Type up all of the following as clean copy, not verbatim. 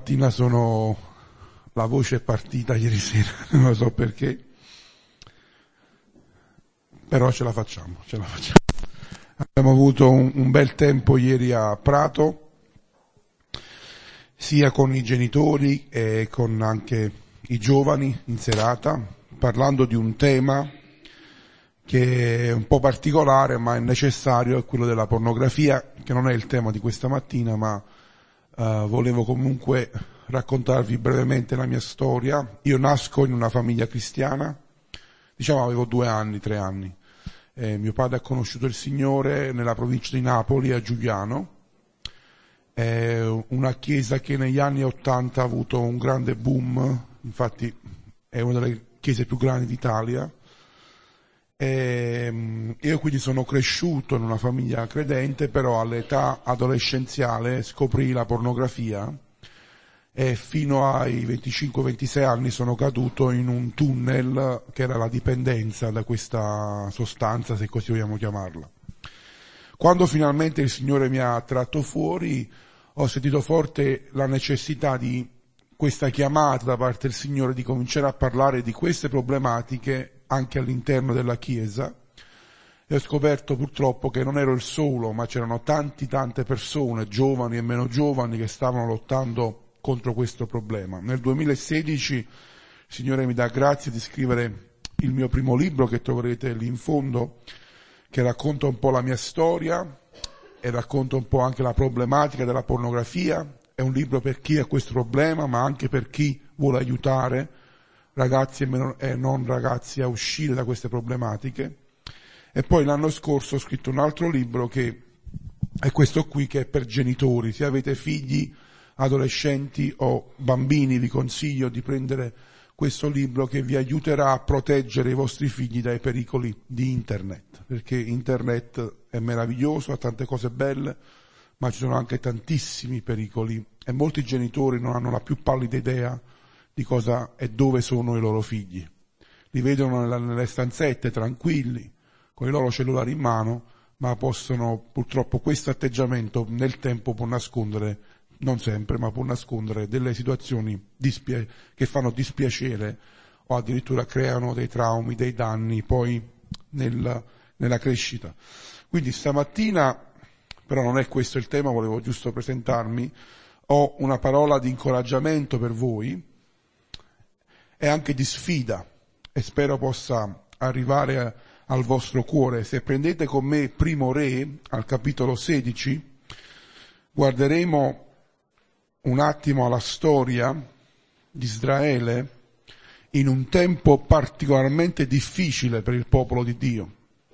stamattina la voce è partita ieri sera, non lo so perché, però ce la facciamo. Abbiamo avuto un bel tempo ieri a Prato, sia con i genitori e con anche i giovani in serata, parlando di un tema che è un po' particolare ma è necessario, è quello della pornografia, che non è il tema di questa mattina, ma volevo comunque raccontarvi brevemente la mia storia. Io nasco in una famiglia cristiana, avevo 3 anni. Mio padre ha conosciuto il Signore nella provincia di Napoli, a Giuliano. È una chiesa che negli anni '80 ha avuto un grande boom, infatti è una delle chiese più grandi d'Italia. Io quindi sono cresciuto in una famiglia credente, però all'età adolescenziale scoprì la pornografia e fino ai 25-26 anni sono caduto in un tunnel che era la dipendenza da questa sostanza, se così vogliamo chiamarla. Quando finalmente il Signore mi ha tratto fuori, ho sentito forte la necessità di questa chiamata da parte del Signore di cominciare a parlare di queste problematiche anche all'interno della Chiesa, e ho scoperto purtroppo che non ero il solo, ma c'erano tante persone, giovani e meno giovani, che stavano lottando contro questo problema. Nel 2016 il Signore mi dà grazia di scrivere il mio primo libro, che troverete lì in fondo, che racconta un po' la mia storia e racconta un po' anche la problematica della pornografia. È un libro per chi ha questo problema, ma anche per chi vuole aiutare ragazzi e non ragazzi a uscire da queste problematiche. E poi l'anno scorso ho scritto un altro libro, che è questo qui, che è per genitori. Se avete figli, adolescenti o bambini, vi consiglio di prendere questo libro, che vi aiuterà a proteggere i vostri figli dai pericoli di internet, perché internet è meraviglioso, ha tante cose belle, ma ci sono anche tantissimi pericoli e molti genitori non hanno la più pallida idea di cosa e dove sono i loro figli. Li vedono nelle stanzette tranquilli, con i loro cellulari in mano, ma purtroppo questo atteggiamento nel tempo può nascondere, non sempre, ma può nascondere delle situazioni che fanno dispiacere o addirittura creano dei traumi, dei danni poi nella crescita. Quindi stamattina, però non è questo il tema, volevo giusto presentarmi, ho una parola di incoraggiamento per voi e anche di sfida, e spero possa arrivare al vostro cuore. Se prendete con me Primo Re, al capitolo 16, guarderemo un attimo alla storia di Israele in un tempo particolarmente difficile per il popolo di Dio.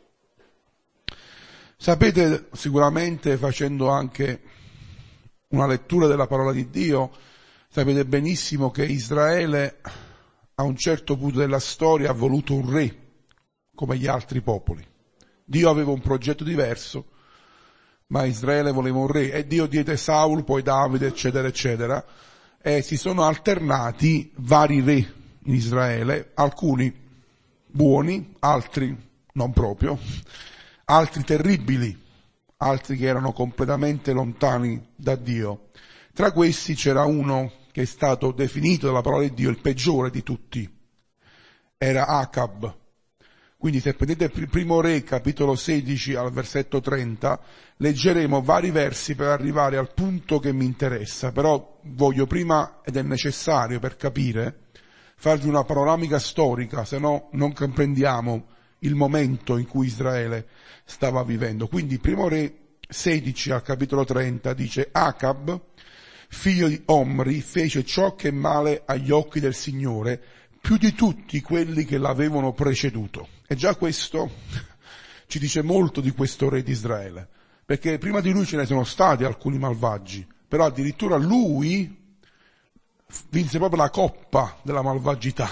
Sapete sicuramente, facendo anche una lettura della parola di Dio, sapete benissimo che Israele a un certo punto della storia ha voluto un re, come gli altri popoli. Dio aveva un progetto diverso, ma Israele voleva un re, e Dio diede Saul, poi Davide, eccetera, eccetera, e si sono alternati vari re in Israele, alcuni buoni, altri non proprio, altri terribili, altri che erano completamente lontani da Dio. Tra questi c'era uno che è stato definito dalla parola di Dio il peggiore di tutti, era Acab. Quindi se prendete Primo Re, capitolo 16, al versetto 30, leggeremo vari versi per arrivare al punto che mi interessa, però voglio prima, ed è necessario per capire, farvi una panoramica storica, se no non comprendiamo il momento in cui Israele stava vivendo. Quindi Primo Re 16 al capitolo 30 dice: Acab, figlio di Omri, fece ciò che è male agli occhi del Signore, più di tutti quelli che l'avevano preceduto. E già questo ci dice molto di questo re di Israele, perché prima di lui ce ne sono stati alcuni malvagi, però addirittura lui vinse proprio la coppa della malvagità.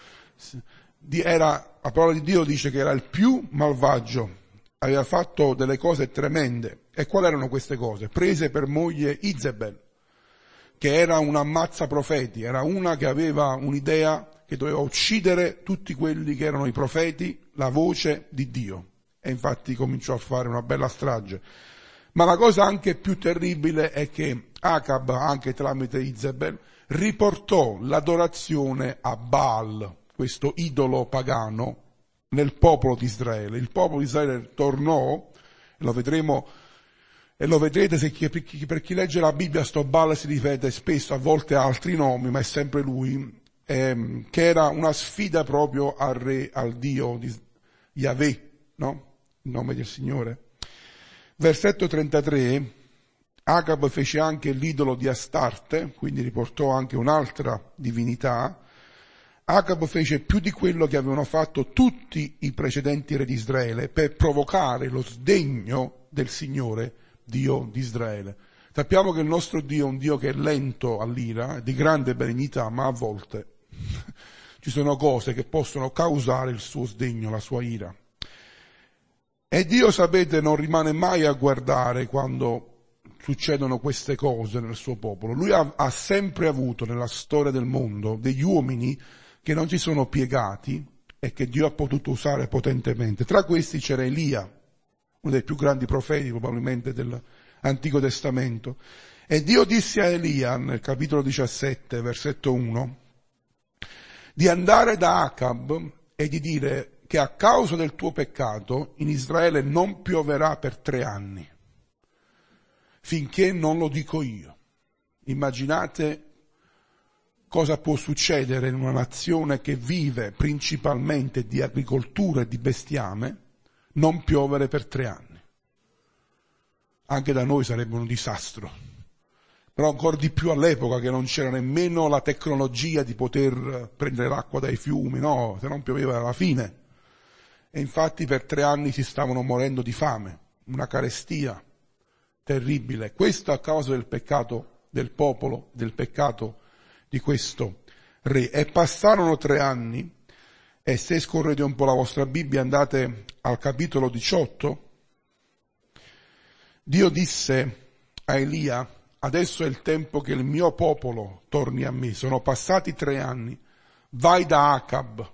La parola di Dio dice che era il più malvagio, aveva fatto delle cose tremende. E quali erano queste cose? Prese per moglie Izebel, che era una ammazza profeti, era una che aveva un'idea che doveva uccidere tutti quelli che erano i profeti, la voce di Dio. E infatti cominciò a fare una bella strage. Ma la cosa anche più terribile è che Acab, anche tramite Izebel, riportò l'adorazione a Baal, questo idolo pagano, nel popolo di Israele. Il popolo di Israele tornò, lo vedremo, e lo vedrete se per chi legge la Bibbia, sto Baal si ripete spesso, a volte ha altri nomi, ma è sempre lui, che era una sfida proprio al re, al Dio di Yahweh, no? Il nome del Signore. Versetto 33, Acab fece anche l'idolo di Astarte, quindi riportò anche un'altra divinità. Acab fece più di quello che avevano fatto tutti i precedenti re di Israele per provocare lo sdegno del Signore, Dio di Israele. Sappiamo che il nostro Dio è un Dio che è lento all'ira, di grande benignità, ma a volte ci sono cose che possono causare il suo sdegno, la sua ira. E Dio, sapete, non rimane mai a guardare quando succedono queste cose nel suo popolo. Lui ha sempre avuto nella storia del mondo degli uomini che non si sono piegati e che Dio ha potuto usare potentemente. Tra questi c'era Elia, uno dei più grandi profeti probabilmente dell'Antico Testamento. E Dio disse a Elia, nel capitolo 17, versetto 1, di andare da Acab e di dire che a causa del tuo peccato in Israele non pioverà per 3 anni, finché non lo dico io. Immaginate cosa può succedere in una nazione che vive principalmente di agricoltura e di bestiame, non piovere per 3 anni. Anche da noi sarebbe un disastro. Però ancora di più all'epoca che non c'era nemmeno la tecnologia di poter prendere l'acqua dai fiumi, no, se non pioveva alla fine. E infatti per 3 anni si stavano morendo di fame, una carestia terribile. Questo a causa del peccato del popolo, del peccato di questo re. E passarono 3 anni, e se scorrete un po' la vostra Bibbia, andate al capitolo 18, Dio disse a Elia, adesso è il tempo che il mio popolo torni a me, sono passati 3 anni, vai da Acab.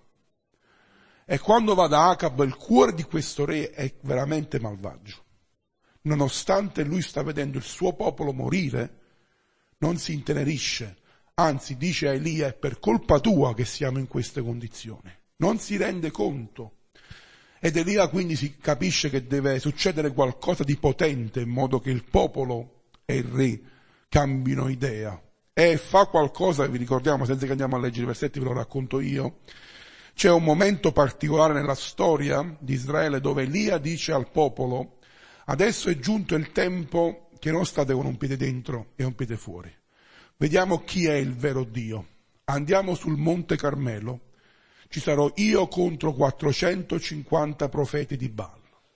E quando va da Acab, il cuore di questo re è veramente malvagio. Nonostante lui sta vedendo il suo popolo morire, non si intenerisce, anzi dice a Elia, è per colpa tua che siamo in queste condizioni. Non si rende conto. Ed Elia quindi si capisce che deve succedere qualcosa di potente in modo che il popolo e il re cambino idea. E fa qualcosa, vi ricordiamo, senza che andiamo a leggere i versetti, ve lo racconto io. C'è un momento particolare nella storia di Israele dove Elia dice al popolo, adesso è giunto il tempo che non state con un piede dentro e un piede fuori. Vediamo chi è il vero Dio. Andiamo sul Monte Carmelo. Ci sarò io contro 450 profeti di Baal.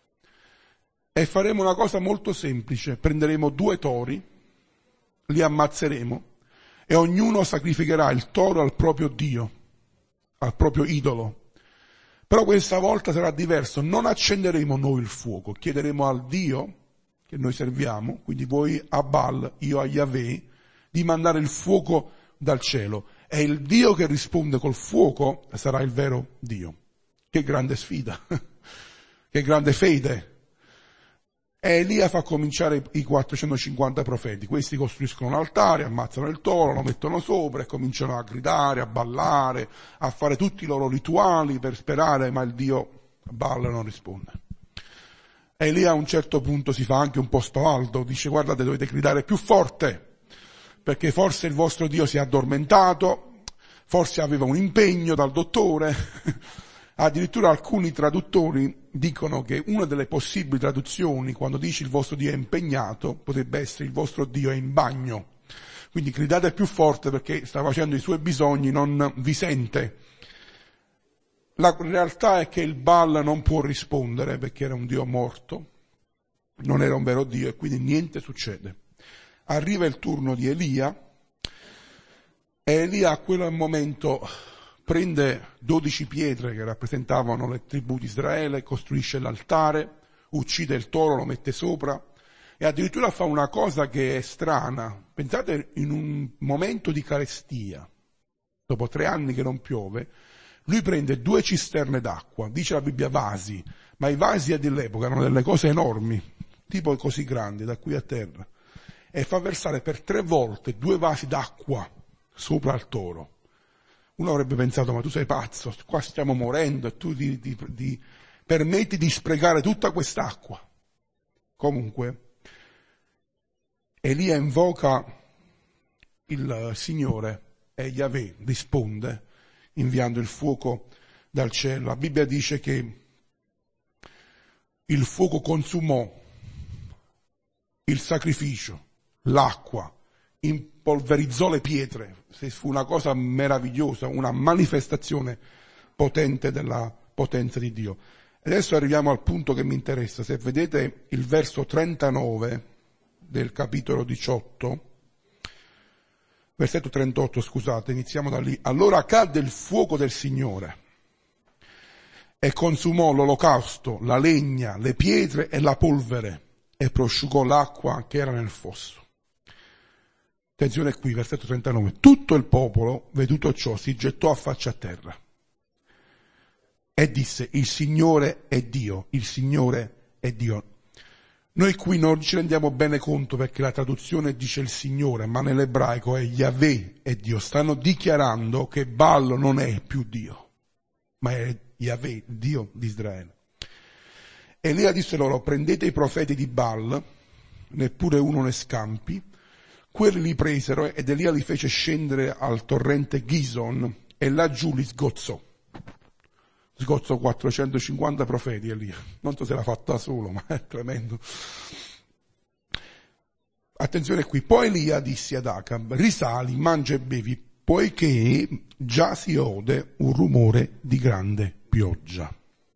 E faremo una cosa molto semplice. Prenderemo 2 tori, li ammazzeremo e ognuno sacrificherà il toro al proprio Dio, al proprio idolo. Però questa volta sarà diverso. Non accenderemo noi il fuoco. Chiederemo al Dio che noi serviamo, quindi voi a Baal, io a Yahweh, di mandare il fuoco dal cielo. E il Dio che risponde col fuoco sarà il vero Dio. Che grande sfida, che grande fede. E Elia fa cominciare i 450 profeti. Questi costruiscono un altare, ammazzano il toro, lo mettono sopra e cominciano a gridare, a ballare, a fare tutti i loro rituali per sperare, ma il Dio Baal non risponde. E Elia a un certo punto si fa anche un po' spavaldo, dice guardate dovete gridare più forte, perché forse il vostro Dio si è addormentato, forse aveva un impegno dal dottore. Addirittura alcuni traduttori dicono che una delle possibili traduzioni, quando dice il vostro Dio è impegnato, potrebbe essere il vostro Dio è in bagno. Quindi gridate più forte perché sta facendo i suoi bisogni, non vi sente. La realtà è che il Baal non può rispondere perché era un Dio morto, non era un vero Dio e quindi niente succede. Arriva il turno di Elia e Elia a quel momento prende 12 pietre che rappresentavano le tribù di Israele, costruisce l'altare, uccide il toro, lo mette sopra e addirittura fa una cosa che è strana. Pensate, in un momento di carestia, dopo 3 anni che non piove, lui prende 2 cisterne d'acqua, dice la Bibbia vasi, ma i vasi dell'epoca erano delle cose enormi, tipo così grandi, da qui a terra. e fa versare per 3 volte 2 vasi d'acqua sopra il toro. Uno avrebbe pensato, ma tu sei pazzo, qua stiamo morendo e tu ti permetti di sprecare tutta quest'acqua. Comunque, Elia invoca il Signore e Yahweh risponde inviando il fuoco dal cielo. La Bibbia dice che il fuoco consumò il sacrificio, l'acqua, impolverizzò le pietre. Fu una cosa meravigliosa, una manifestazione potente della potenza di Dio. Adesso arriviamo al punto che mi interessa. Se vedete il verso 39 del capitolo 18, versetto 38, scusate, iniziamo da lì. Allora cadde il fuoco del Signore e consumò l'olocausto, la legna, le pietre e la polvere e prosciugò l'acqua che era nel fosso. Attenzione qui, versetto 39. Tutto il popolo, veduto ciò, si gettò a faccia a terra e disse: il Signore è Dio, il Signore è Dio. Noi qui non ci rendiamo bene conto perché la traduzione dice il Signore, ma nell'ebraico è Yahweh è Dio. Stanno dichiarando che Baal non è più Dio, ma è Yahweh, Dio di Israele. Elia disse loro: prendete i profeti di Baal, neppure uno ne scampi. Quelli li presero ed Elia li fece scendere al torrente Gison e laggiù li sgozzò. Sgozzò 450 profeti Elia. Non so se l'ha fatta da solo, ma è tremendo. Attenzione qui. Poi Elia disse ad Acab: risali, mangia e bevi, poiché già si ode un rumore di grande pioggia.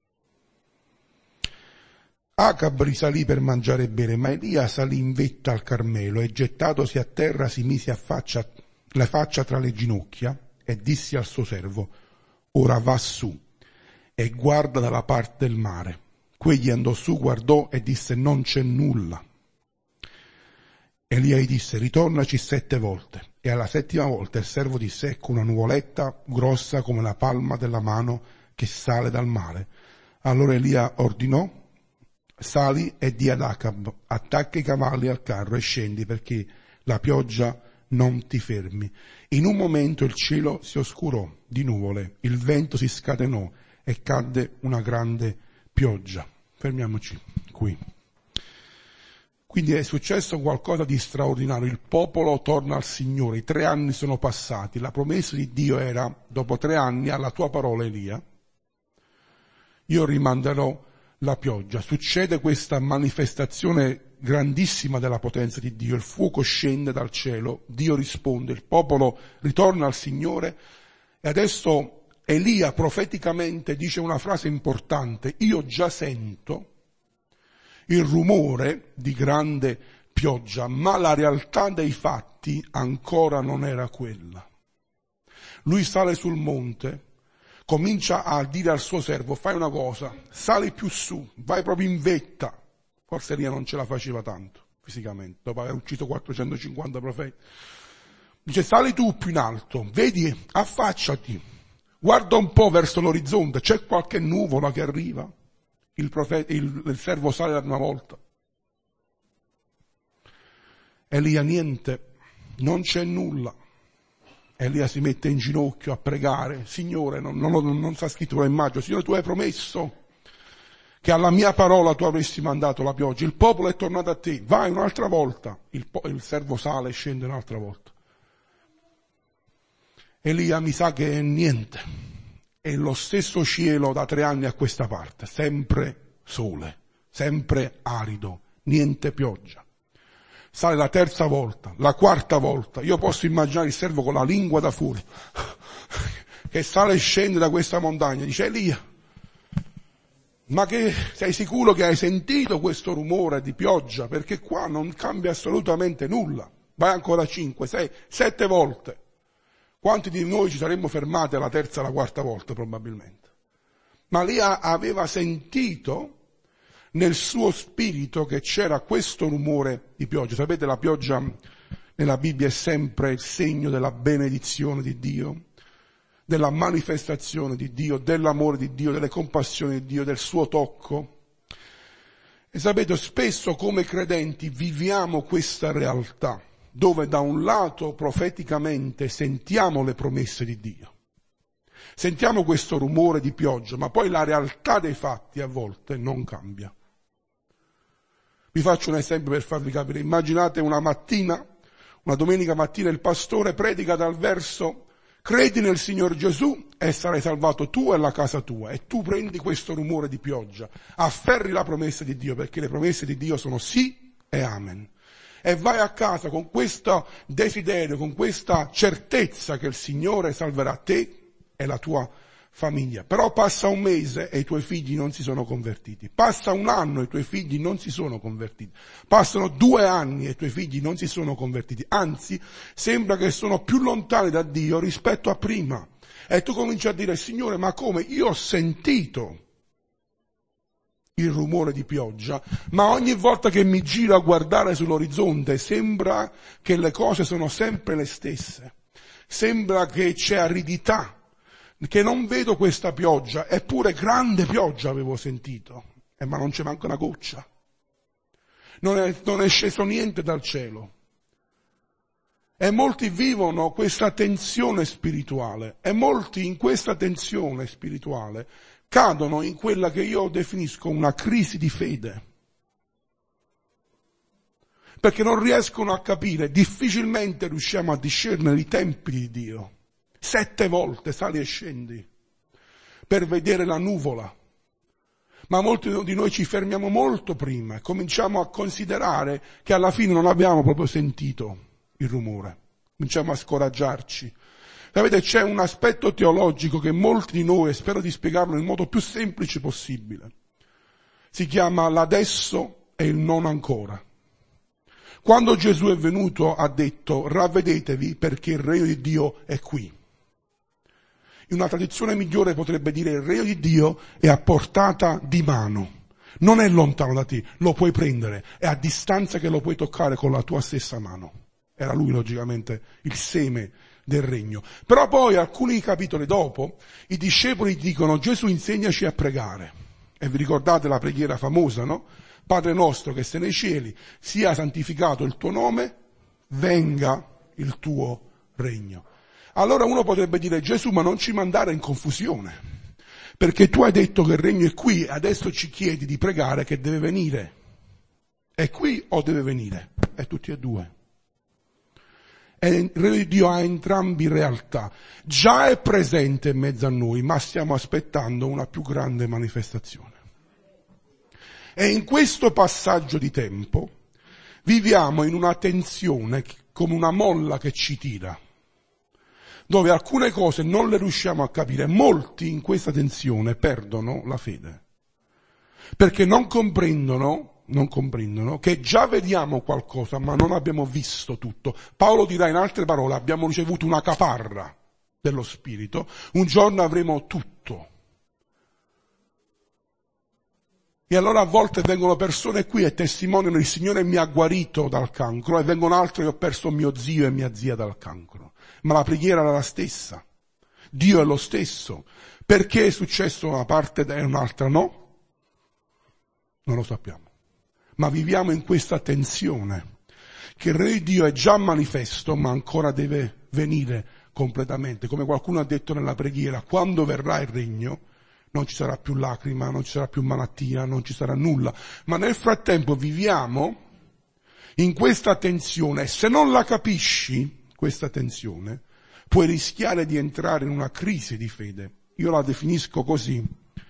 Acab risalì per mangiare e bere, ma Elia salì in vetta al Carmelo e gettatosi a terra si mise la faccia tra le ginocchia e disse al suo servo: ora va su e guarda dalla parte del mare. Quegli andò su, guardò e disse: non c'è nulla. Elia gli disse: ritornaci 7 volte. E alla 7ª volta il servo disse: ecco una nuvoletta grossa come la palma della mano che sale dal mare. Allora Elia ordinò: sali e di ad Acab: attacca i cavalli al carro e scendi, perché la pioggia non ti fermi. In un momento il cielo si oscurò di nuvole, il vento si scatenò e cadde una grande pioggia. Fermiamoci qui. Quindi è successo qualcosa di straordinario. Il popolo torna al Signore. I 3 anni sono passati. La promessa di Dio era: dopo 3 anni, alla tua parola Elia, io rimanderò la pioggia. Succede questa manifestazione grandissima della potenza di Dio. Il fuoco scende dal cielo, Dio risponde, il popolo ritorna al Signore e adesso Elia profeticamente dice una frase importante: io già sento il rumore di grande pioggia, ma la realtà dei fatti ancora non era quella. Lui sale sul monte, comincia a dire al suo servo: fai una cosa, sali più su, vai proprio in vetta. Forse Elia non ce la faceva tanto fisicamente, dopo aver ucciso 450 profeti. Dice: sali tu più in alto, vedi, affacciati, guarda un po' verso l'orizzonte, c'è qualche nuvola che arriva. Il servo sale la prima volta. Elia: niente, non c'è nulla. Elia si mette in ginocchio a pregare: Signore, non sta scritto, lo immagino, Signore, tu hai promesso che alla mia parola tu avresti mandato la pioggia, il popolo è tornato a te, vai un'altra volta. Il servo sale e scende un'altra volta. Elia: mi sa che è niente. È lo stesso cielo da 3 anni a questa parte, sempre sole, sempre arido, niente pioggia. Sale la 3ª volta, la 4ª volta, io posso immaginare il servo con la lingua da fuori, che sale e scende da questa montagna, dice: Elia, ma che sei sicuro che hai sentito questo rumore di pioggia? Perché qua non cambia assolutamente nulla. Vai ancora 5, 6, 7 volte. Quanti di noi ci saremmo fermati alla 3ª e alla 4ª volta probabilmente? Ma Elia aveva sentito nel suo spirito che c'era questo rumore di pioggia. Sapete, la pioggia nella Bibbia è sempre il segno della benedizione di Dio, della manifestazione di Dio, dell'amore di Dio, delle compassioni di Dio, del suo tocco. E sapete, spesso come credenti viviamo questa realtà, dove da un lato profeticamente sentiamo le promesse di Dio, sentiamo questo rumore di pioggia, ma poi la realtà dei fatti a volte non cambia. Vi faccio un esempio per farvi capire. Immaginate una domenica mattina il pastore predica dal verso credi nel Signor Gesù e sarai salvato tu e la casa tua, e tu prendi questo rumore di pioggia, afferri la promessa di Dio, perché le promesse di Dio sono sì e amen, e vai a casa con questo desiderio, con questa certezza che il Signore salverà te e la tua famiglia. Però passa un mese e i tuoi figli non si sono convertiti, passa un anno e i tuoi figli non si sono convertiti, passano 2 anni e i tuoi figli non si sono convertiti, anzi sembra che sono più lontani da Dio rispetto a prima, e tu cominci a dire Signore, ma come? Io ho sentito il rumore di pioggia, ma ogni volta che mi giro a guardare sull'orizzonte sembra che le cose sono sempre le stesse, sembra che c'è aridità, che non vedo questa pioggia, eppure grande pioggia avevo sentito, ma non c'è manco una goccia, non è sceso niente dal cielo. E molti vivono questa tensione spirituale, e molti in questa tensione spirituale cadono in quella che io definisco una crisi di fede, perché non riescono a capire, difficilmente riusciamo a discernere i tempi di Dio. 7 volte sali e scendi per vedere la nuvola, ma molti di noi ci fermiamo molto prima e cominciamo a considerare che alla fine non abbiamo proprio sentito il rumore, cominciamo a scoraggiarci. Sapete, c'è un aspetto teologico che molti di noi, e spero di spiegarlo nel modo più semplice possibile, si chiama l'adesso e il non ancora. Quando Gesù è venuto ha detto ravvedetevi perché il regno di Dio è qui. In una tradizione migliore potrebbe dire il regno di Dio è a portata di mano, non è lontano da te, lo puoi prendere, è a distanza che lo puoi toccare con la tua stessa mano. Era lui logicamente il seme del regno. Però poi alcuni capitoli dopo i discepoli dicono Gesù insegnaci a pregare. E vi ricordate la preghiera famosa, no? Padre nostro che sei nei cieli, sia santificato il tuo nome, venga il tuo regno. Allora uno potrebbe dire Gesù, ma non ci mandare in confusione, perché tu hai detto che il regno è qui e adesso ci chiedi di pregare che deve venire. È qui o deve venire? È tutti e due. E il regno di Dio ha entrambi realtà. Già è presente in mezzo a noi, ma stiamo aspettando una più grande manifestazione. E in questo passaggio di tempo viviamo in una tensione come una molla che ci tira, dove alcune cose non le riusciamo a capire. Molti in questa tensione perdono la fede, perché non comprendono che già vediamo qualcosa, ma non abbiamo visto tutto. Paolo dirà in altre parole, abbiamo ricevuto una caparra dello Spirito, un giorno avremo tutto. E allora a volte vengono persone qui e testimoniano il Signore mi ha guarito dal cancro, e vengono altri che ho perso mio zio e mia zia dal cancro. Ma la preghiera era la stessa, Dio è lo stesso. Perché è successo una parte e un'altra no? Non lo sappiamo. Ma viviamo in questa tensione, che il Re di Dio è già manifesto, ma ancora deve venire completamente. Come qualcuno ha detto nella preghiera, quando verrà il regno, non ci sarà più lacrima, non ci sarà più malattia, non ci sarà nulla. Ma nel frattempo viviamo in questa tensione, e se non la capisci, questa tensione, puoi rischiare di entrare in una crisi di fede. Io la definisco così,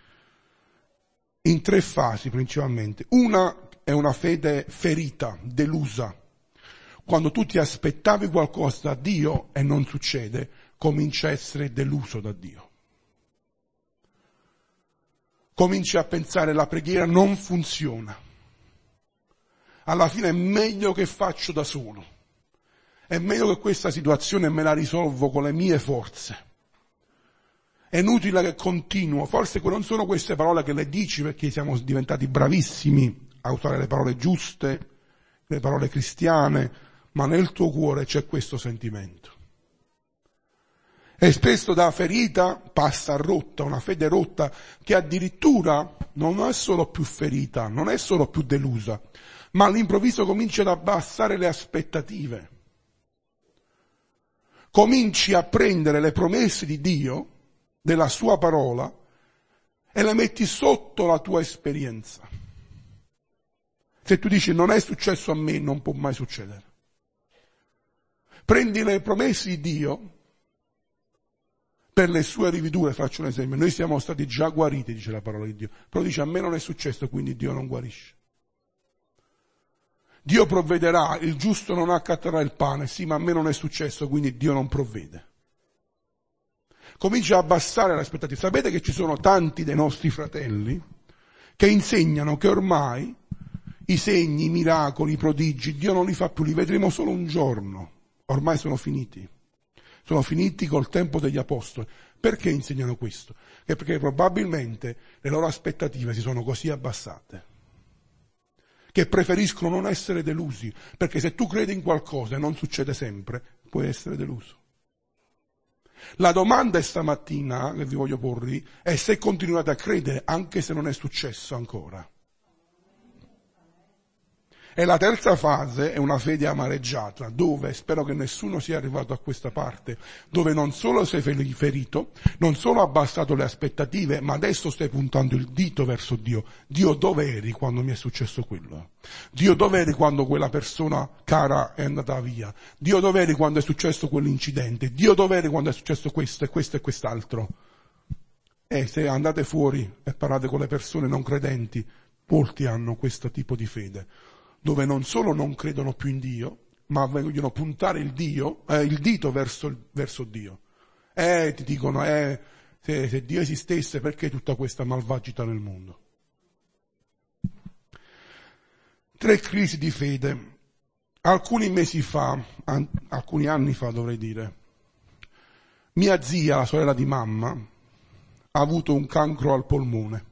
in 3 fasi principalmente. Una è una fede ferita, delusa. Quando tu ti aspettavi qualcosa da Dio e non succede, cominci a essere deluso da Dio. Cominci a pensare la preghiera non funziona. Alla fine è meglio che faccio da solo. È meglio che questa situazione me la risolvo con le mie forze. È inutile che continuo. Forse non sono queste parole che le dici perché siamo diventati bravissimi a usare le parole giuste, le parole cristiane, ma nel tuo cuore c'è questo sentimento. E spesso da ferita passa a rotta, una fede rotta che addirittura non è solo più ferita, non è solo più delusa, ma all'improvviso comincia ad abbassare le aspettative. Cominci a prendere le promesse di Dio, della sua parola, e le metti sotto la tua esperienza. Se tu dici non è successo a me, non può mai succedere. Prendi le promesse di Dio per le sue rivedure, faccio un esempio. Noi siamo stati già guariti, dice la parola di Dio, però dice a me non è successo, quindi Dio non guarisce. Dio provvederà, il giusto non accatterà il pane, sì, ma a me non è successo, quindi Dio non provvede. Comincia a abbassare le aspettative. Sapete che ci sono tanti dei nostri fratelli che insegnano che ormai i segni, i miracoli, i prodigi, Dio non li fa più, li vedremo solo un giorno. Ormai sono finiti. Sono finiti col tempo degli apostoli. Perché insegnano questo? Perché probabilmente le loro aspettative si sono così abbassate che preferiscono non essere delusi, perché se tu credi in qualcosa e non succede sempre, puoi essere deluso. La domanda stamattina che vi voglio porre è se continuate a credere anche se non è successo ancora. E la terza fase è una fede amareggiata, dove, spero che nessuno sia arrivato a questa parte, dove non solo sei ferito, non solo ha abbassato le aspettative, ma adesso stai puntando il dito verso Dio. Dio, dove eri quando mi è successo quello? Dio, dove eri quando quella persona cara è andata via? Dio, dove eri quando è successo quell'incidente? Dio, dove eri quando è successo questo e quest'altro? E se andate fuori e parlate con le persone non credenti, molti hanno questo tipo di fede, dove non solo non credono più in Dio, ma vogliono puntare il dito verso Dio. Ti dicono, se Dio esistesse, perché tutta questa malvagità nel mondo? 3 crisi di fede. Alcuni anni fa dovrei dire, mia zia, la sorella di mamma, ha avuto un cancro al polmone.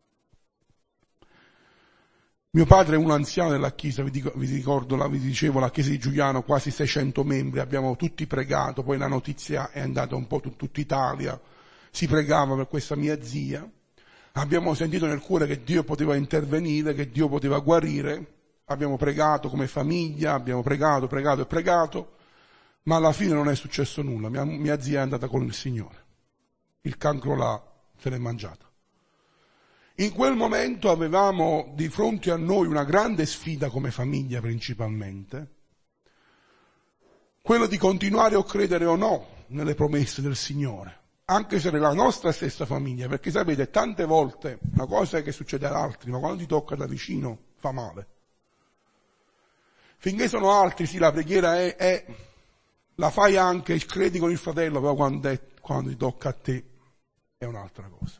Mio padre è un anziano della chiesa, vi dicevo, la chiesa di Giuliano, quasi 600 membri, abbiamo tutti pregato, poi la notizia è andata un po' tutta Italia, si pregava per questa mia zia, abbiamo sentito nel cuore che Dio poteva intervenire, che Dio poteva guarire, abbiamo pregato come famiglia, abbiamo pregato, ma alla fine non è successo nulla, mia zia è andata con il Signore, il cancro se l'è mangiata. In quel momento avevamo di fronte a noi una grande sfida come famiglia principalmente, quello di continuare a credere o no nelle promesse del Signore, anche se nella nostra stessa famiglia, perché sapete, tante volte una cosa è che succede ad altri, ma quando ti tocca da vicino fa male. Finché sono altri, sì, la preghiera è la fai anche, credi con il fratello, però quando ti tocca a te è un'altra cosa.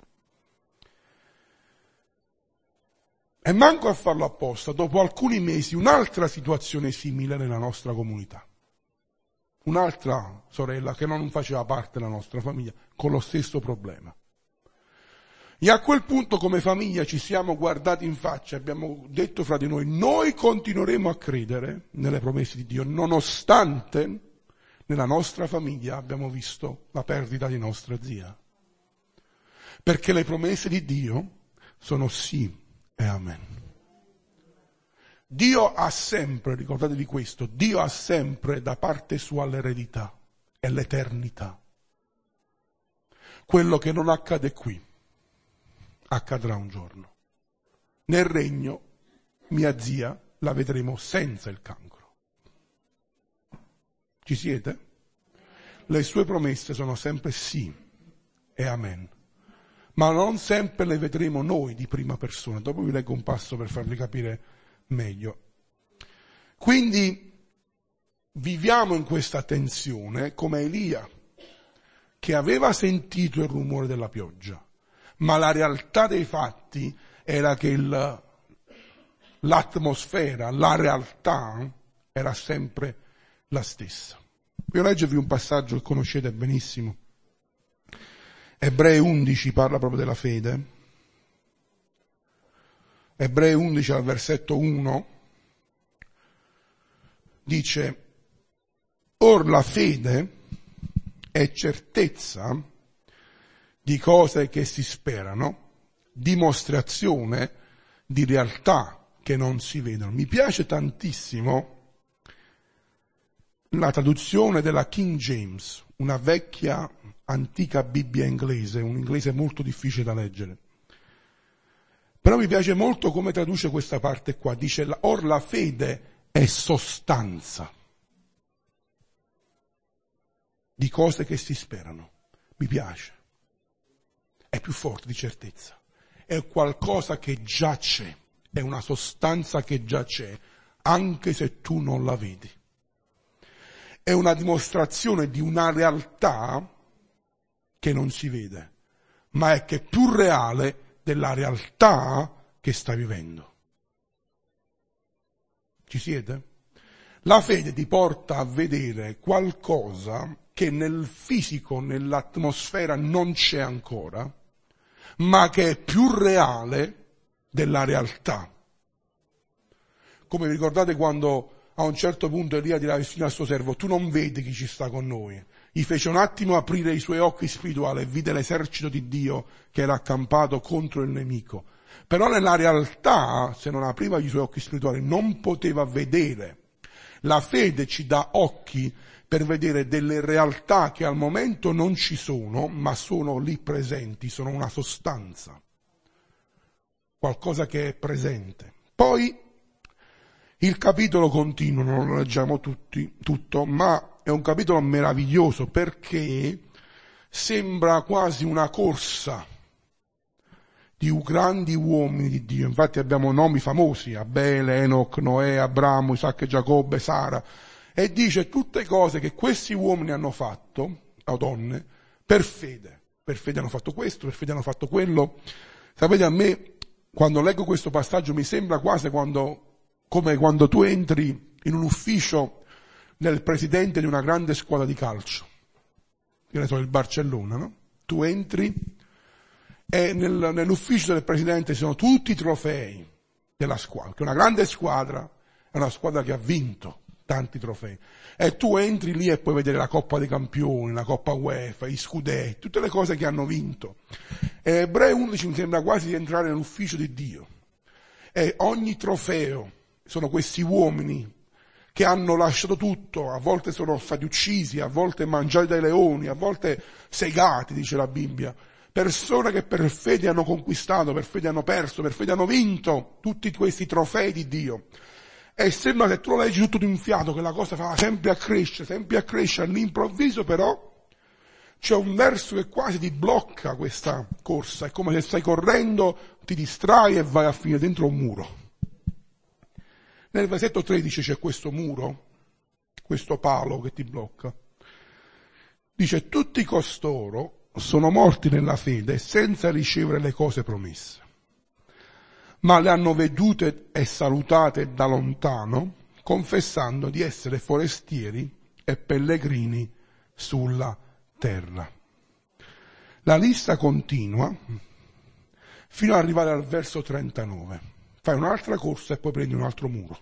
E manco a farlo apposta, dopo alcuni mesi un'altra situazione simile nella nostra comunità. Un'altra sorella che non faceva parte della nostra famiglia, con lo stesso problema. E a quel punto come famiglia ci siamo guardati in faccia e abbiamo detto fra di noi continueremo a credere nelle promesse di Dio, nonostante nella nostra famiglia abbiamo visto la perdita di nostra zia. Perché le promesse di Dio sono sì e amen. Dio ha sempre, ricordatevi questo, Dio ha sempre da parte sua l'eredità e l'eternità. Quello che non accade qui, accadrà un giorno. Nel regno, mia zia la vedremo senza il cancro. Ci siete? Le sue promesse sono sempre sì e amen. Ma non sempre le vedremo noi di prima persona. Dopo vi leggo un passo per farvi capire meglio. Quindi viviamo in questa tensione come Elia, che aveva sentito il rumore della pioggia, ma la realtà dei fatti era che l'atmosfera, la realtà era sempre la stessa. Voglio leggervi un passaggio che conoscete benissimo. Ebrei 11 parla proprio della fede. Ebrei 11 al versetto 1 dice: Or la fede è certezza di cose che si sperano, dimostrazione di realtà che non si vedono. Mi piace tantissimo la traduzione della King James, una vecchia, antica Bibbia inglese, un inglese molto difficile da leggere. Però mi piace molto come traduce questa parte qua, dice, or la fede è sostanza di cose che si sperano. Mi piace. È più forte di certezza. È qualcosa che già c'è, è una sostanza che già c'è, anche se tu non la vedi. È una dimostrazione di una realtà che non si vede, ma è che è più reale della realtà che stai vivendo. Ci siete? La fede ti porta a vedere qualcosa che nel fisico, nell'atmosfera non c'è ancora, ma che è più reale della realtà. Come vi ricordate quando a un certo punto Elia dirà vicino al suo servo, tu non vedi chi ci sta con noi. Gli fece un attimo aprire i suoi occhi spirituali e vide l'esercito di Dio che era accampato contro il nemico. Però nella realtà, se non apriva i suoi occhi spirituali, non poteva vedere. La fede ci dà occhi per vedere delle realtà che al momento non ci sono, ma sono lì presenti, sono una sostanza, qualcosa che è presente. Poi il capitolo continua, non lo leggiamo tutto, ma è un capitolo meraviglioso perché sembra quasi una corsa di grandi uomini di Dio. Infatti abbiamo nomi famosi, Abele, Enoch, Noè, Abramo, Isacco, Giacobbe, Sara, e dice tutte cose che questi uomini hanno fatto, o donne, per fede. Per fede hanno fatto questo, per fede hanno fatto quello. Sapete, a me, quando leggo questo passaggio, mi sembra quasi come quando tu entri in un ufficio del presidente di una grande squadra di calcio, che ne so, il Barcellona, no? Tu entri e nell'ufficio del presidente ci sono tutti i trofei della squadra, che è una grande squadra, è una squadra che ha vinto tanti trofei. E tu entri lì e puoi vedere la Coppa dei Campioni, la Coppa UEFA, i scudetti, tutte le cose che hanno vinto. E Ebrei 11 mi sembra quasi di entrare nell'ufficio di Dio. E ogni trofeo sono questi uomini che hanno lasciato tutto, a volte sono stati uccisi, a volte mangiati dai leoni, a volte segati, dice la Bibbia. Persone che per fede hanno conquistato, per fede hanno perso, per fede hanno vinto tutti questi trofei di Dio. E sembra che tu lo leggi tutto d'un fiato, che la cosa fa sempre a crescere, all'improvviso però c'è un verso che quasi ti blocca questa corsa, è come se stai correndo, ti distrai e vai a finire dentro un muro. Nel versetto 13 c'è questo muro, questo palo che ti blocca. Dice, tutti costoro sono morti nella fede senza ricevere le cose promesse, ma le hanno vedute e salutate da lontano, confessando di essere forestieri e pellegrini sulla terra. La lista continua fino ad arrivare al verso 39. Fai un'altra corsa e poi prendi un altro muro.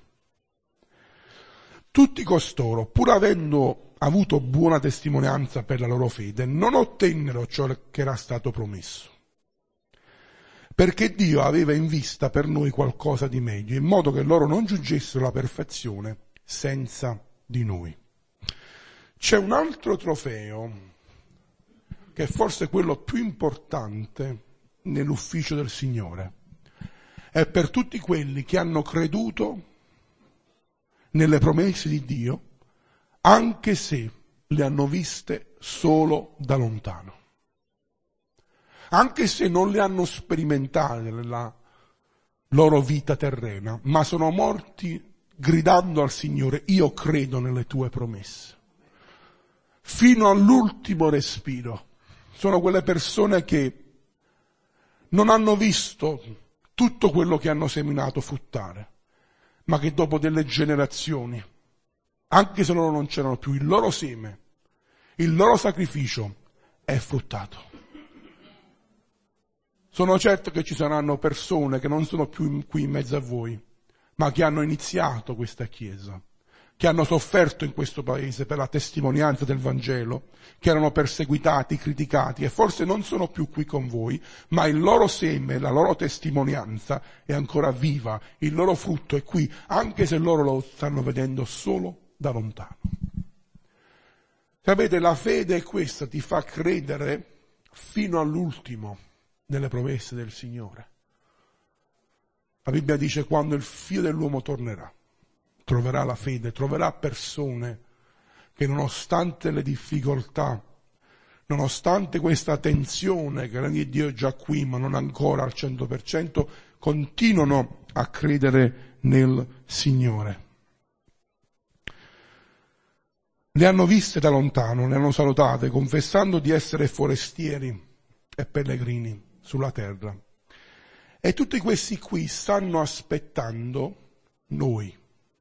Tutti costoro, pur avendo avuto buona testimonianza per la loro fede, non ottennero ciò che era stato promesso. Perché Dio aveva in vista per noi qualcosa di meglio, in modo che loro non giungessero la perfezione senza di noi. C'è un altro trofeo, che è forse quello più importante nell'ufficio del Signore. È per tutti quelli che hanno creduto nelle promesse di Dio, anche se le hanno viste solo da lontano. Anche se non le hanno sperimentate nella loro vita terrena, ma sono morti gridando al Signore, io credo nelle tue promesse. Fino all'ultimo respiro. Sono quelle persone che non hanno visto tutto quello che hanno seminato fruttare, ma che dopo delle generazioni, anche se loro non c'erano più, il loro seme, il loro sacrificio è fruttato. Sono certo che ci saranno persone che non sono più qui in mezzo a voi, ma che hanno iniziato questa Chiesa, che hanno sofferto in questo paese per la testimonianza del Vangelo, che erano perseguitati, criticati e forse non sono più qui con voi, ma il loro seme, la loro testimonianza è ancora viva, il loro frutto è qui, anche se loro lo stanno vedendo solo da lontano. Sapete, la fede è questa, ti fa credere fino all'ultimo nelle promesse del Signore. La Bibbia dice quando il Figlio dell'uomo tornerà, troverà la fede, troverà persone che nonostante le difficoltà, nonostante questa tensione che Dio è già qui ma non ancora al 100%, continuano a credere nel Signore. Le hanno viste da lontano, le hanno salutate, confessando di essere forestieri e pellegrini sulla terra. E tutti questi qui stanno aspettando noi.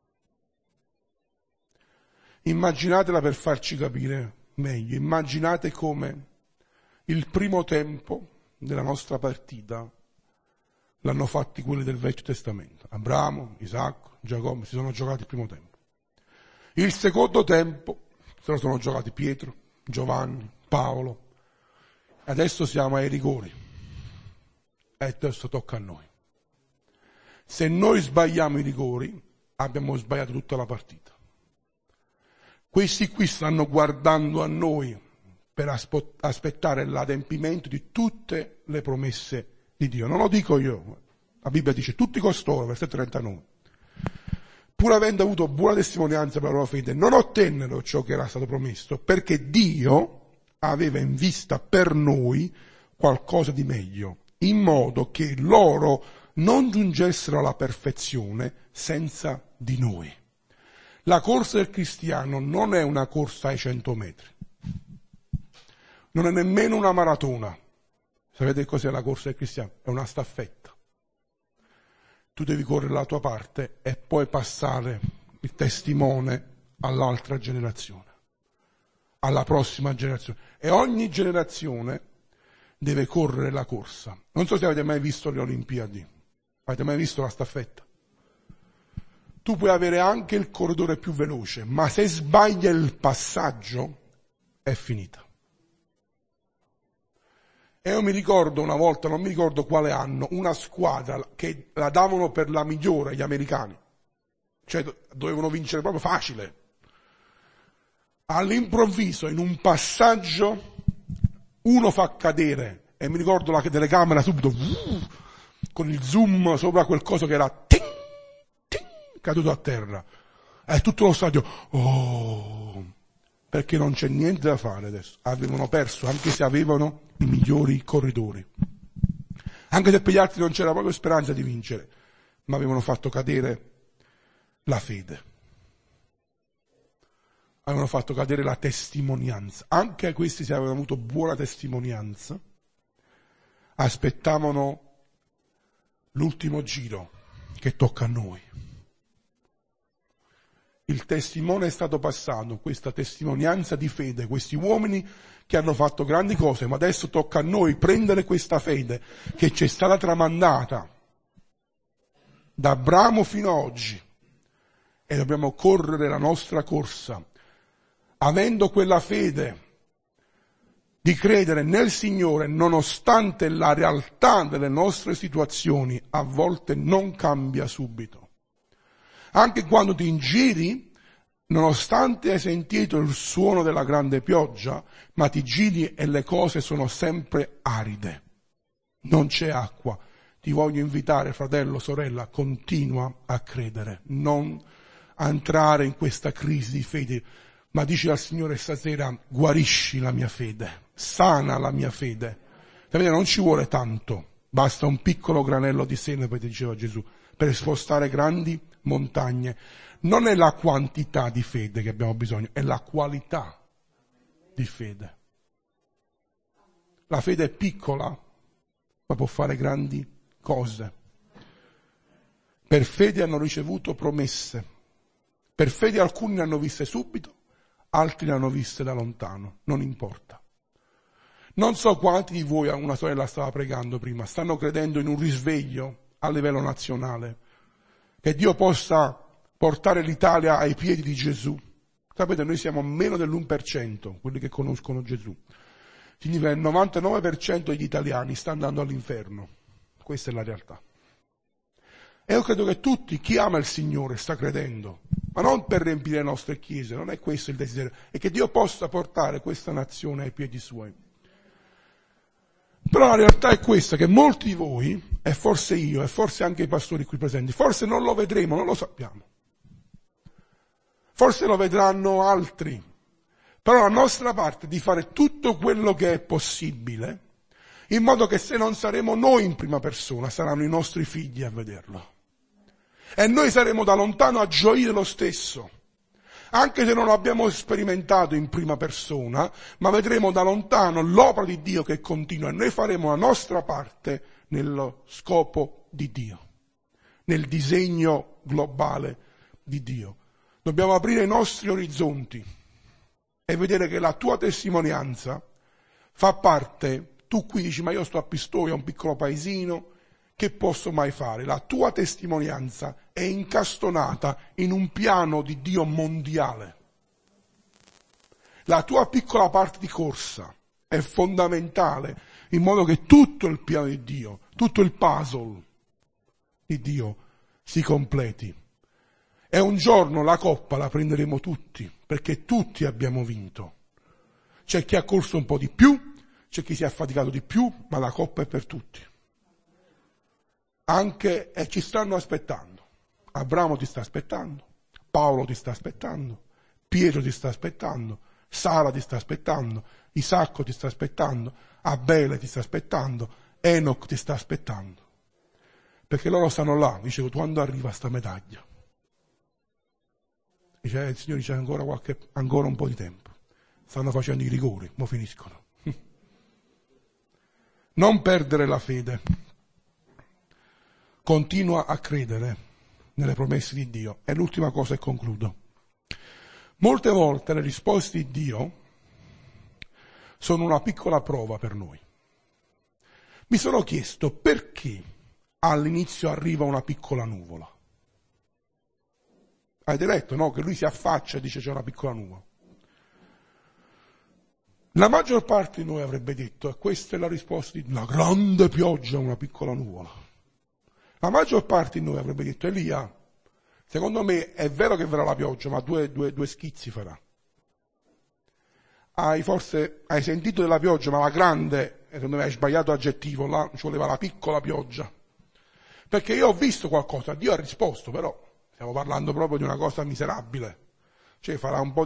Immaginatela per farci capire meglio, immaginate come il primo tempo della nostra partita l'hanno fatti quelli del Vecchio Testamento. Abramo, Isacco, Giacobbe si sono giocati il primo tempo. Il secondo tempo se lo sono giocati Pietro, Giovanni, Paolo. Adesso siamo ai rigori. E adesso tocca a noi. Se noi sbagliamo i rigori, abbiamo sbagliato tutta la partita. Questi qui stanno guardando a noi per aspettare l'adempimento di tutte le promesse di Dio. Non lo dico io, la Bibbia dice tutti costoro, versetto 39. Pur avendo avuto buona testimonianza per la loro fede, non ottennero ciò che era stato promesso, perché Dio aveva in vista per noi qualcosa di meglio, in modo che loro non giungessero alla perfezione senza di noi. La corsa del cristiano non è una corsa ai 100 metri, non è nemmeno una maratona. Sapete cos'è la corsa del cristiano? È una staffetta. Tu devi correre la tua parte e poi passare il testimone all'altra generazione, alla prossima generazione. E ogni generazione deve correre la corsa. Non so se avete mai visto le Olimpiadi, avete mai visto la staffetta? Tu puoi avere anche il corridore più veloce, ma se sbaglia il passaggio è finita. E io mi ricordo una volta, non mi ricordo quale anno, una squadra che la davano per la migliore, gli americani. Cioè dovevano vincere proprio facile. All'improvviso, in un passaggio, uno fa cadere, e mi ricordo la telecamera subito, con il zoom sopra quel coso che era caduto a terra. E tutto lo stadio, perché non c'è niente da fare adesso. Avevano perso, anche se avevano i migliori corridori. Anche se per gli altri non c'era proprio speranza di vincere, ma avevano fatto cadere la fede. Avevano fatto cadere la testimonianza. Anche questi, se avevano avuto buona testimonianza, aspettavano l'ultimo giro che tocca a noi. Il testimone è stato passato, questa testimonianza di fede, questi uomini che hanno fatto grandi cose, ma adesso tocca a noi prendere questa fede che ci è stata tramandata da Abramo fino ad oggi e dobbiamo correre la nostra corsa, avendo quella fede di credere nel Signore nonostante la realtà delle nostre situazioni a volte non cambia subito. Anche quando ti giri, nonostante hai sentito il suono della grande pioggia, ma ti giri e le cose sono sempre aride. Non c'è acqua. Ti voglio invitare, fratello, sorella, continua a credere, non a entrare in questa crisi di fede, ma dici al Signore stasera, guarisci la mia fede, sana la mia fede. Sapete, non ci vuole tanto, basta un piccolo granello di senape, diceva Gesù, per spostare grandi montagne. Non è la quantità di fede che abbiamo bisogno, è la qualità di fede. La fede è piccola, ma può fare grandi cose. Per fede hanno ricevuto promesse. Per fede alcuni le hanno viste subito, altri le hanno viste da lontano, non importa. Non so quanti di voi, una sorella stava pregando prima, stanno credendo in un risveglio a livello nazionale, che Dio possa portare l'Italia ai piedi di Gesù. Sapete, noi siamo meno dell'1%, quelli che conoscono Gesù. Significa che il 99% degli italiani sta andando all'inferno. Questa è la realtà. E io credo che tutti, chi ama il Signore, sta credendo, ma non per riempire le nostre chiese, non è questo il desiderio, è che Dio possa portare questa nazione ai piedi suoi. Però la realtà è questa, che molti di voi, e forse io, e forse anche i pastori qui presenti, forse non lo vedremo, non lo sappiamo. Forse lo vedranno altri. Però la nostra parte è di fare tutto quello che è possibile, in modo che se non saremo noi in prima persona, saranno i nostri figli a vederlo. E noi saremo da lontano a gioire lo stesso, anche se non lo abbiamo sperimentato in prima persona, ma vedremo da lontano l'opera di Dio che continua e noi faremo la nostra parte nello scopo di Dio, nel disegno globale di Dio. Dobbiamo aprire i nostri orizzonti e vedere che la tua testimonianza fa parte. Tu qui dici, ma io sto a Pistoia, un piccolo paesino, che posso mai fare? La tua testimonianza è incastonata in un piano di Dio mondiale. La tua piccola parte di corsa è fondamentale, in modo che tutto il piano di Dio, tutto il puzzle di Dio si completi. E un giorno la coppa la prenderemo tutti, perché tutti abbiamo vinto. C'è chi ha corso un po' di più, c'è chi si è affaticato di più, ma la coppa è per tutti. Anche, e ci stanno aspettando. Abramo ti sta aspettando, Paolo ti sta aspettando, Pietro ti sta aspettando, Sara ti sta aspettando, Isacco ti sta aspettando, Abele ti sta aspettando, Enoch ti sta aspettando. Perché loro stanno là, dicevo, quando arriva sta medaglia? Dice, il Signore dice ancora un po' di tempo. Stanno facendo i rigori, mo finiscono. Non perdere la fede. Continua a credere nelle promesse di Dio. E l'ultima cosa e concludo. Molte volte le risposte di Dio sono una piccola prova per noi. Mi sono chiesto perché all'inizio arriva una piccola nuvola. Avete letto, no? Che lui si affaccia e dice c'è una piccola nuvola. La maggior parte di noi avrebbe detto, e questa è la risposta di una grande pioggia, una piccola nuvola. La maggior parte di noi avrebbe detto, Elia, secondo me è vero che verrà la pioggia, ma due schizzi farà. Hai sentito della pioggia, ma la grande, secondo me hai sbagliato aggettivo, là ci voleva la piccola pioggia. Perché io ho visto qualcosa, Dio ha risposto, però stiamo parlando proprio di una cosa miserabile. Cioè farà un po'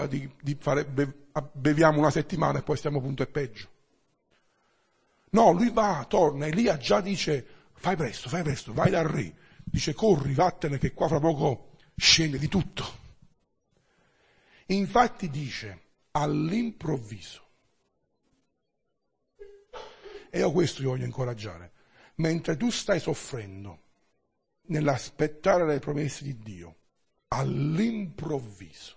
beviamo una settimana e poi stiamo punto e peggio. No, lui va, torna, Elia già dice, fai presto, vai dal re. Dice, corri, vattene che qua fra poco scende di tutto. Infatti dice, all'improvviso. E io questo ti voglio incoraggiare. Mentre tu stai soffrendo nell'aspettare le promesse di Dio, all'improvviso,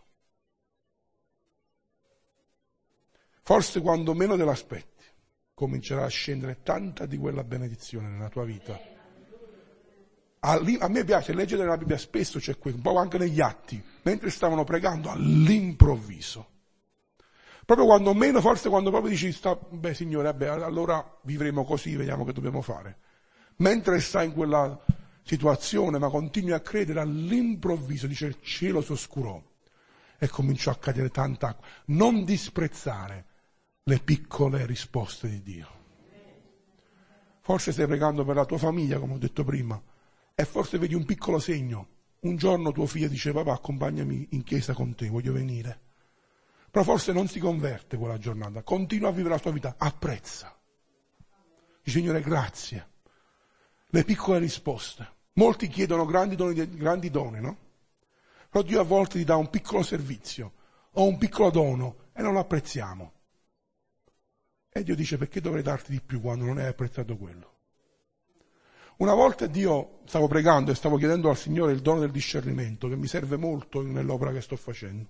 forse quando meno te l'aspetti, comincerà a scendere tanta di quella benedizione nella tua vita. A me piace leggere nella Bibbia, spesso c'è questo, un po' anche negli Atti, mentre stavano pregando, all'improvviso. Proprio quando meno, forse quando proprio dici, Signore, allora vivremo così, vediamo che dobbiamo fare. Mentre stai in quella situazione, ma continui a credere, all'improvviso, dice, il cielo si oscurò e cominciò a cadere tanta acqua. Non disprezzare le piccole risposte di Dio. Forse stai pregando per la tua famiglia, come ho detto prima, e forse vedi un piccolo segno. Un giorno tuo figlio dice, papà, accompagnami in chiesa con te, voglio venire. Però forse non si converte quella giornata, continua a vivere la sua vita, apprezza. Dice, Signore, grazie. Le piccole risposte. Molti chiedono grandi doni, no? Però Dio a volte ti dà un piccolo servizio o un piccolo dono e non lo apprezziamo. E Dio dice, perché dovrei darti di più quando non hai apprezzato quello? Una volta Dio, stavo pregando e stavo chiedendo al Signore il dono del discernimento, che mi serve molto nell'opera che sto facendo.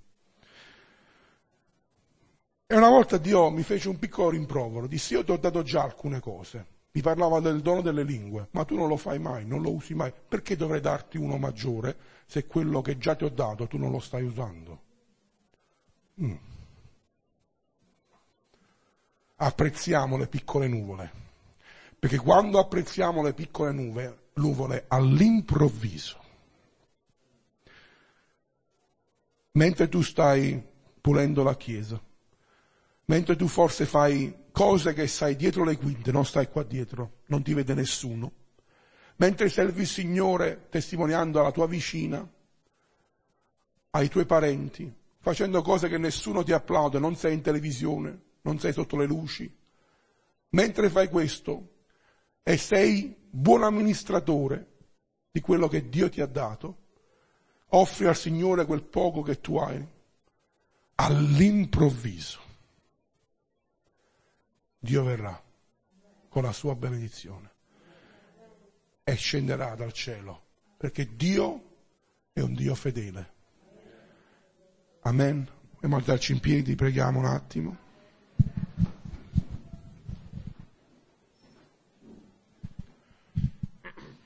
E una volta Dio mi fece un piccolo rimprovero, disse, io ti ho dato già alcune cose, Mi parlava del dono delle lingue, ma tu non lo fai mai, non lo usi mai. Perché dovrei darti uno maggiore se quello che già ti ho dato tu non lo stai usando? Apprezziamo le piccole nuvole, perché quando apprezziamo le piccole nuvole all'improvviso, mentre tu stai pulendo la chiesa, mentre tu forse fai cose che sai dietro le quinte, non stai qua dietro, non ti vede nessuno, mentre servi il Signore testimoniando alla tua vicina, ai tuoi parenti, facendo cose che nessuno ti applaude, non sei in televisione, non sei sotto le luci, mentre fai questo e sei buon amministratore di quello che Dio ti ha dato, offri al Signore quel poco che tu hai, all'improvviso Dio verrà con la sua benedizione e scenderà dal cielo, perché Dio è un Dio fedele. Amen. Dobbiamo alzarci in piedi, preghiamo un attimo.